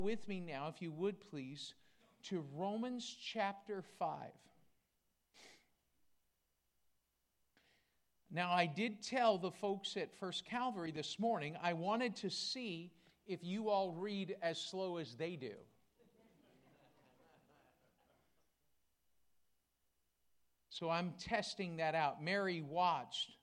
with me now, if you would please, to Romans chapter 5. Now, I did tell the folks at First Calvary this morning, I wanted to see if you all read as slow as they do. So I'm testing that out. Mary watched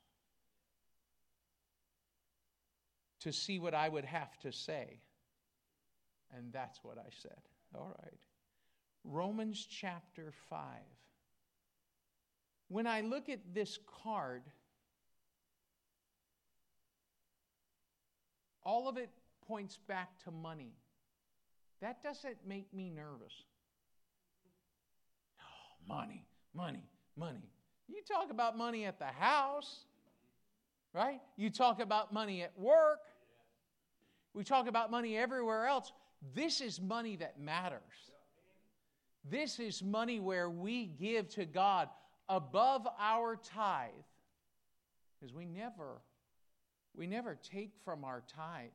to see what I would have to say. And that's what I said. All right. Romans chapter 5. When I look at this card, all of it points back to money. That doesn't make me nervous. Oh, money. You talk about money at the house, right? You talk about money at work. We talk about money everywhere else. This is money that matters. This is money where we give to God above our tithe. Because we never take from our tithe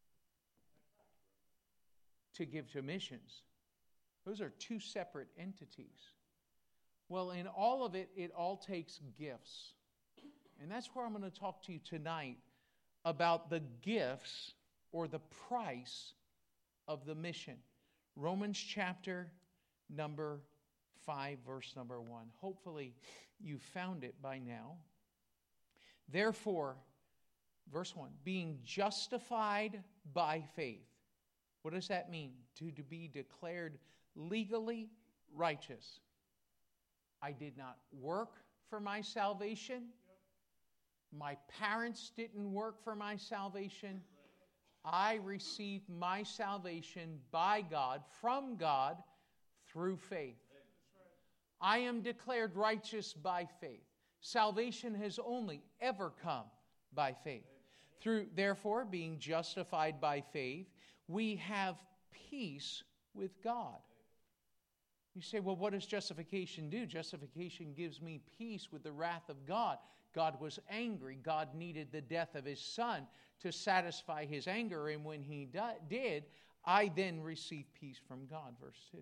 to give to missions. Those are two separate entities. Well, in all of it, it all takes gifts. And that's where I'm going to talk to you tonight about the gifts or the price of the mission. Romans chapter number 5, verse number 1. Hopefully you found it by now. Therefore, verse 1, being justified by faith. What does that mean? To be declared legally righteous. I did not work for my salvation. My parents didn't work for my salvation. I received my salvation by God, from God, through faith. I am declared righteous by faith. Salvation has only ever come by faith. Therefore, being justified by faith, we have peace with God. You say, well, what does justification do? Justification gives me peace with the wrath of God. God was angry. God needed the death of His Son to satisfy His anger. And when He did, I then received peace from God. Verse 2.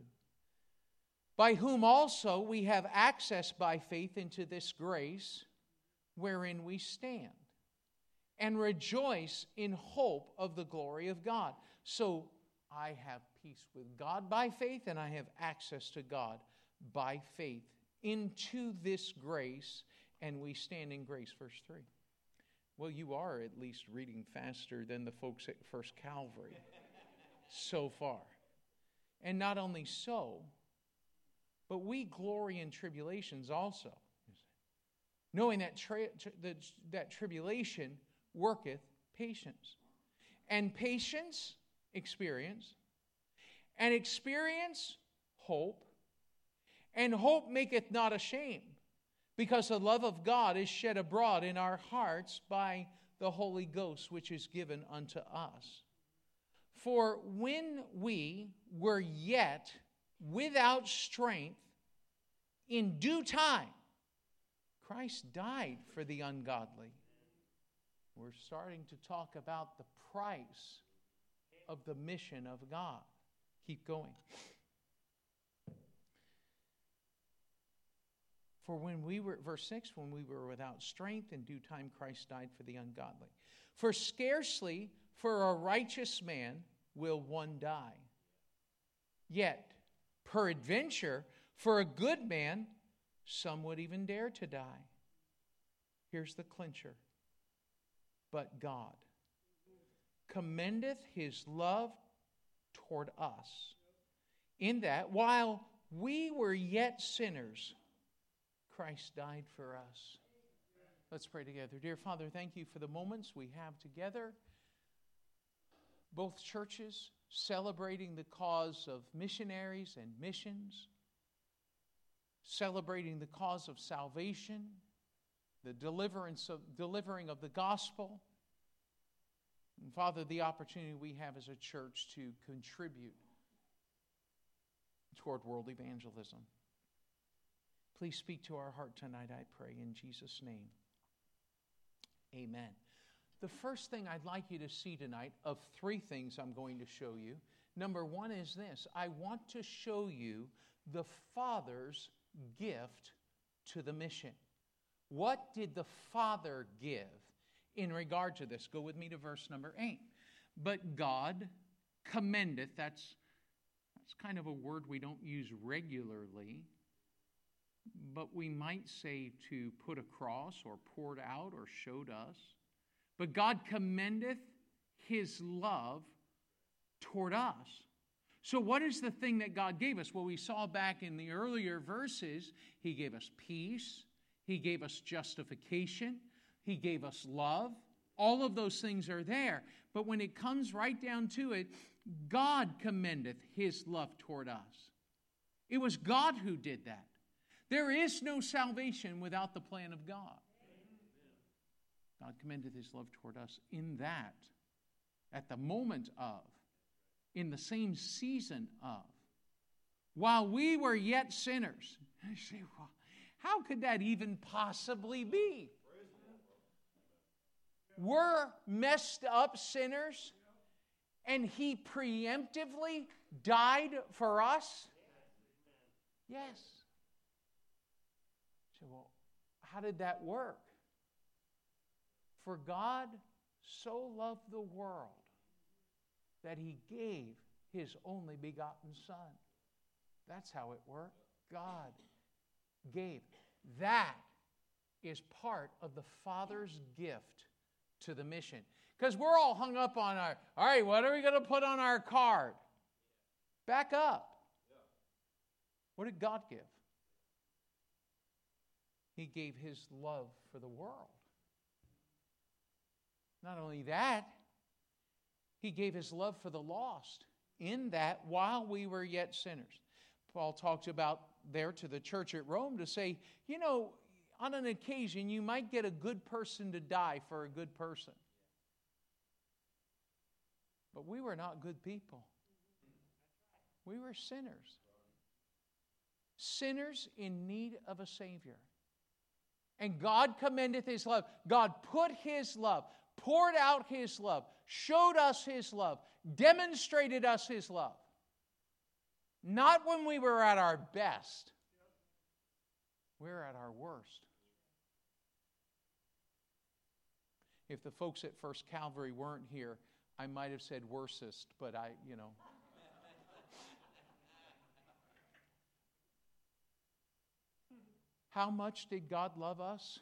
By whom also we have access by faith into this grace wherein we stand, and rejoice in hope of the glory of God. So I have peace with God by faith, and I have access to God by faith into this grace, and we stand in grace. Verse 3. Well, you are at least reading faster than the folks at First Calvary so far. And not only so, but we glory in tribulations also, knowing that that tribulation worketh patience. And patience, experience. And experience, hope. And hope maketh not ashamed, because the love of God is shed abroad in our hearts by the Holy Ghost, which is given unto us. For when we were yet without strength, in due time, Christ died for the ungodly. We're starting to talk about the price of the mission of God. Keep going. For when we were, verse 6, when we were without strength, in due time Christ died for the ungodly. For scarcely for a righteous man will one die. Yet, peradventure, for a good man, some would even dare to die. Here's the clincher. But God commendeth His love toward us, in that while we were yet sinners, Christ died for us. Let's pray together. Dear Father, thank You for the moments we have together. Both churches celebrating the cause of missionaries and missions, celebrating the cause of salvation, the delivering of the gospel. And Father, the opportunity we have as a church to contribute toward world evangelism. Please speak to our heart tonight, I pray, in Jesus' name. Amen. The first thing I'd like you to see tonight, of three things I'm going to show you, Number one is this: I want to show you the Father's gift to the mission. What did the Father give in regard to this? Go with me to verse number 8. But God commendeth, that's kind of a word we don't use regularly, but we might say to put across or poured out or showed us. But God commendeth His love toward us. So what is the thing that God gave us? Well, we saw back in the earlier verses, He gave us peace, He gave us justification, He gave us love. All of those things are there. But when it comes right down to it, God commendeth His love toward us. It was God who did that. There is no salvation without the plan of God. God commendeth His love toward us in that, at the moment of, in the same season of, while we were yet sinners. You say, well, how could that even possibly be? We're messed up sinners, and He preemptively died for us? Yes. So, well, how did that work? For God so loved the world that He gave His only begotten Son. That's how it worked. God gave. That is part of the Father's gift to the mission. Because we're all hung up on all right, what are we going to put on our card? Back up. What did God give? He gave His love for the world. Not only that, He gave His love for the lost in that while we were yet sinners. Paul talks about there to the church at Rome to say, you know, on an occasion you might get a good person to die for a good person. But we were not good people. We were sinners. Sinners in need of a Savior. And God commendeth His love. God put His love, poured out His love, showed us His love, demonstrated us His love. Not when we were at our best. We were at our worst. If the folks at First Calvary weren't here, I might have said worsest, but How much did God love us?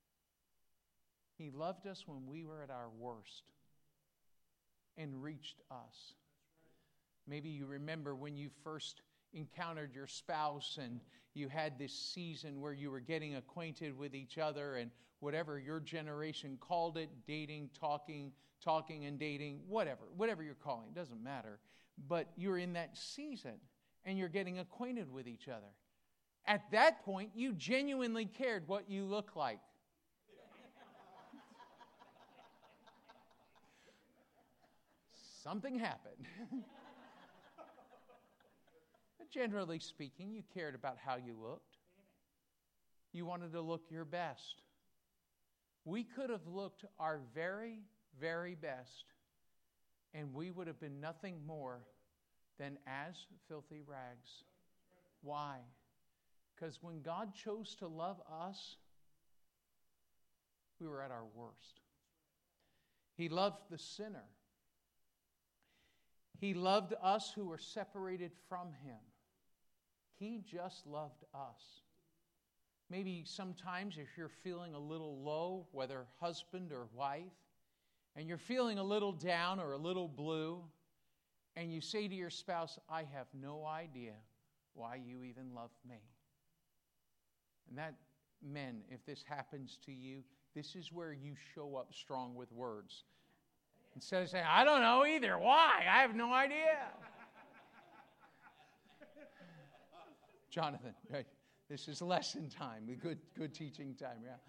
He loved us when we were at our worst and reached us. Maybe you remember when you first encountered your spouse and you had this season where you were getting acquainted with each other and whatever your generation called it, dating, talking and dating, whatever you're calling, it doesn't matter. But you're in that season and you're getting acquainted with each other. At that point, you genuinely cared what you look like. Something happened. But generally speaking, you cared about how you looked. You wanted to look your best. We could have looked our very, very best, and we would have been nothing more than as filthy rags. Why? Because when God chose to love us, we were at our worst. He loved the sinner. He loved us who were separated from Him. He just loved us. Maybe sometimes if you're feeling a little low, whether husband or wife, and you're feeling a little down or a little blue, and you say to your spouse, I have no idea why you even love me. And that, men, if this happens to you, this is where you show up strong with words. Instead of saying, I don't know either. Why? I have no idea. Jonathan, right? This is lesson time, good teaching time, yeah.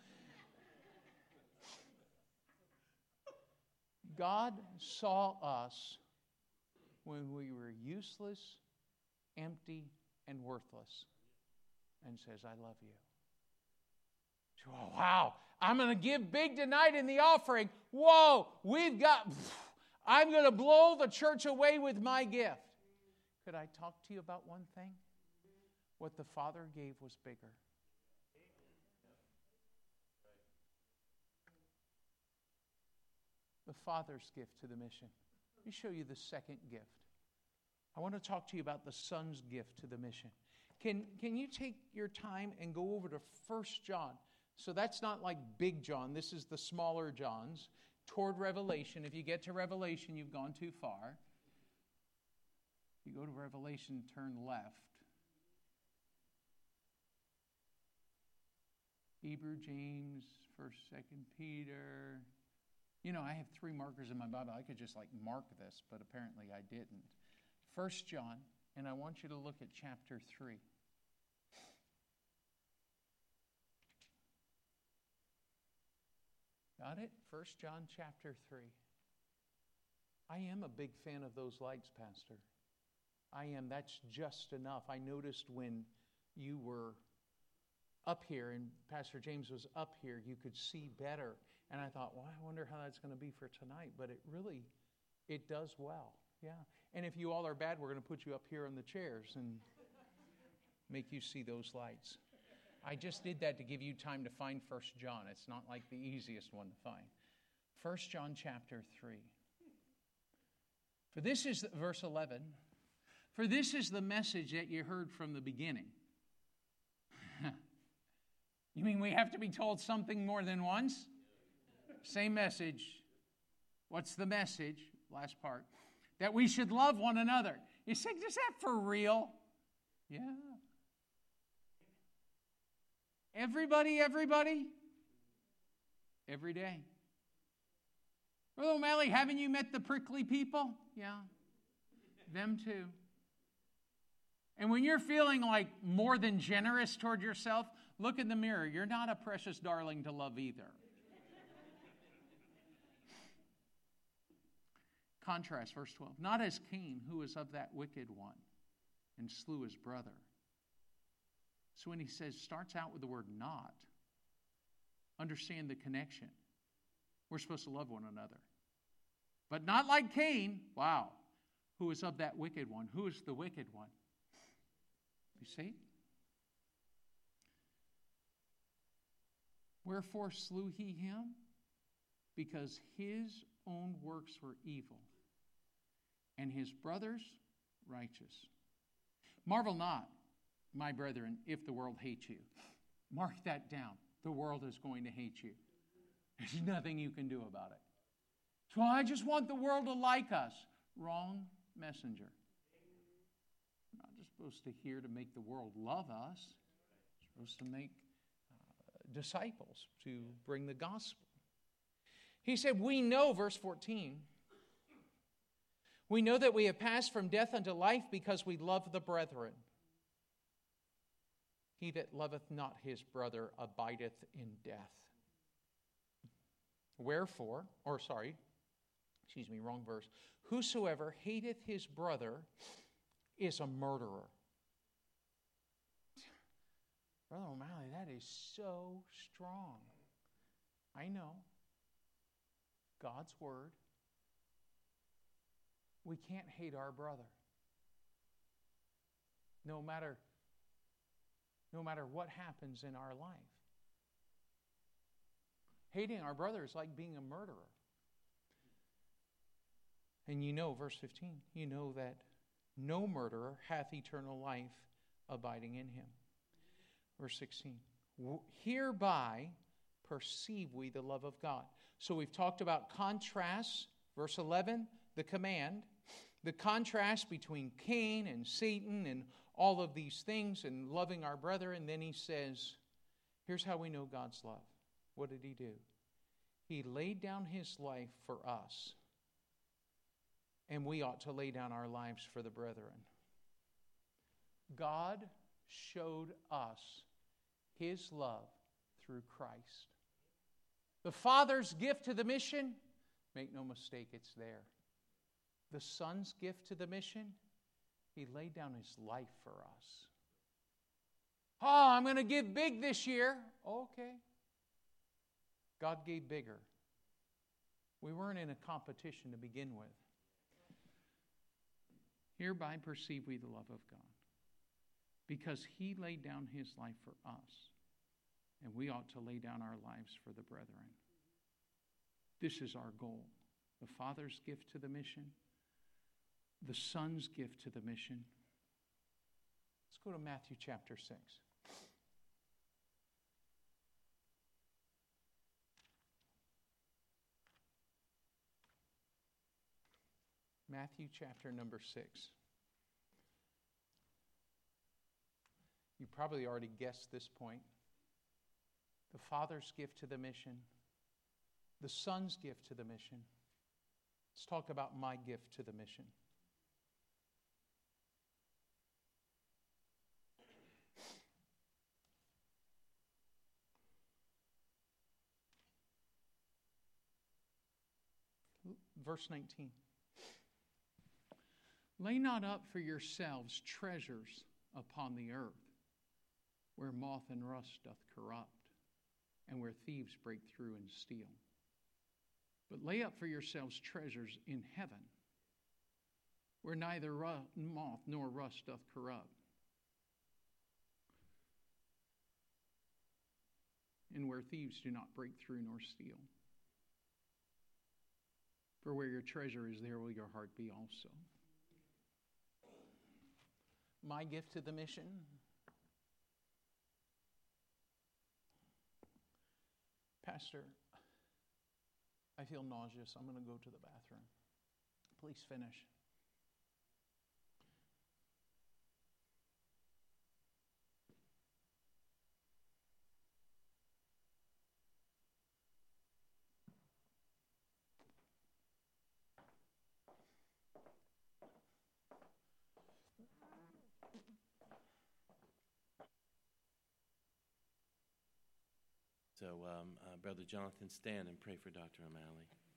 God saw us when we were useless, empty, and worthless, and says, I love you. Oh, wow, I'm going to give big tonight in the offering. Whoa, I'm going to blow the church away with my gift. Could I talk to you about one thing? What the Father gave was bigger. The Father's gift to the mission. Let me show you the second gift. I want to talk to you about the Son's gift to the mission. Can you take your time and go over to 1 John? So that's not like Big John. This is the smaller Johns. Toward Revelation. If you get to Revelation, you've gone too far. If you go to Revelation, turn left. Hebrew, James, 1st, 2nd Peter. You know, I have 3 markers in my Bible. I could just mark this, but apparently I didn't. 1 John, and I want you to look at chapter 3. Got it? 1 John chapter 3. I am a big fan of those lights, Pastor. I am. That's just enough. I noticed when you were up here and Pastor James was up here, you could see better. And I thought, well, I wonder how that's going to be for tonight. But it does well. Yeah. And if you all are bad, we're going to put you up here in the chairs and make you see those lights. I just did that to give you time to find 1 John. It's not like the easiest one to find. 1 John chapter 3. For this is, verse 11, for this is the message that you heard from the beginning. You mean we have to be told something more than once? Same message. What's the message? Last part. That we should love one another. You say, is that for real? Yeah. Everybody? Every day. Brother O'Malley, haven't you met the prickly people? Yeah. Them too. And when you're feeling like more than generous toward yourself, look in the mirror. You're not a precious darling to love either. Contrast, verse 12. Not as Cain, who was of that wicked one and slew his brother. So when he says, starts out with the word not, understand the connection. We're supposed to love one another. But not like Cain, wow, who is of that wicked one. Who is the wicked one? You see? Wherefore slew he him? Because his own works were evil, and his brothers righteous. Marvel not, my brethren, if the world hates you. Mark that down. The world is going to hate you. There's nothing you can do about it. So I just want the world to like us. Wrong messenger. We're not just supposed to hear to make the world love us. We're supposed to make disciples, to bring the gospel. He said, we know, verse 14, we know that we have passed from death unto life because we love the brethren. He that loveth not his brother abideth in death. Wherefore, wrong verse. Whosoever hateth his brother is a murderer. Brother O'Malley, that is so strong. I know. God's word. We can't hate our brother. No matter what happens in our life. Hating our brother is like being a murderer. And you know, verse 15, you know that no murderer hath eternal life abiding in him. Verse 16, hereby perceive we the love of God. So we've talked about contrasts. Verse 11, the command. The contrast between Cain and Satan and all of these things and loving our brother. And then he says, here's how we know God's love. What did he do? He laid down his life for us. And we ought to lay down our lives for the brethren. God showed us his love through Christ. The Father's gift to the mission, make no mistake, it's there. The Son's gift to the mission, he laid down his life for us. Oh, I'm going to give big this year. Okay. God gave bigger. We weren't in a competition to begin with. Hereby perceive we the love of God, because he laid down his life for us, and we ought to lay down our lives for the brethren. This is our goal. The Father's gift to the mission, the Son's gift to the mission. Let's go to Matthew chapter 6. Matthew chapter number 6. You probably already guessed this point. The Father's gift to the mission, the Son's gift to the mission. Let's talk about my gift to the mission. Verse 19. Lay not up for yourselves treasures upon the earth, where moth and rust doth corrupt, and where thieves break through and steal. But lay up for yourselves treasures in heaven, where neither moth nor rust doth corrupt, and where thieves do not break through nor steal. For where your treasure is, there will your heart be also. My gift to the mission. Pastor, I feel nauseous. I'm going to go to the bathroom. Please finish. So, Brother Jonathan, stand and pray for Dr. O'Malley.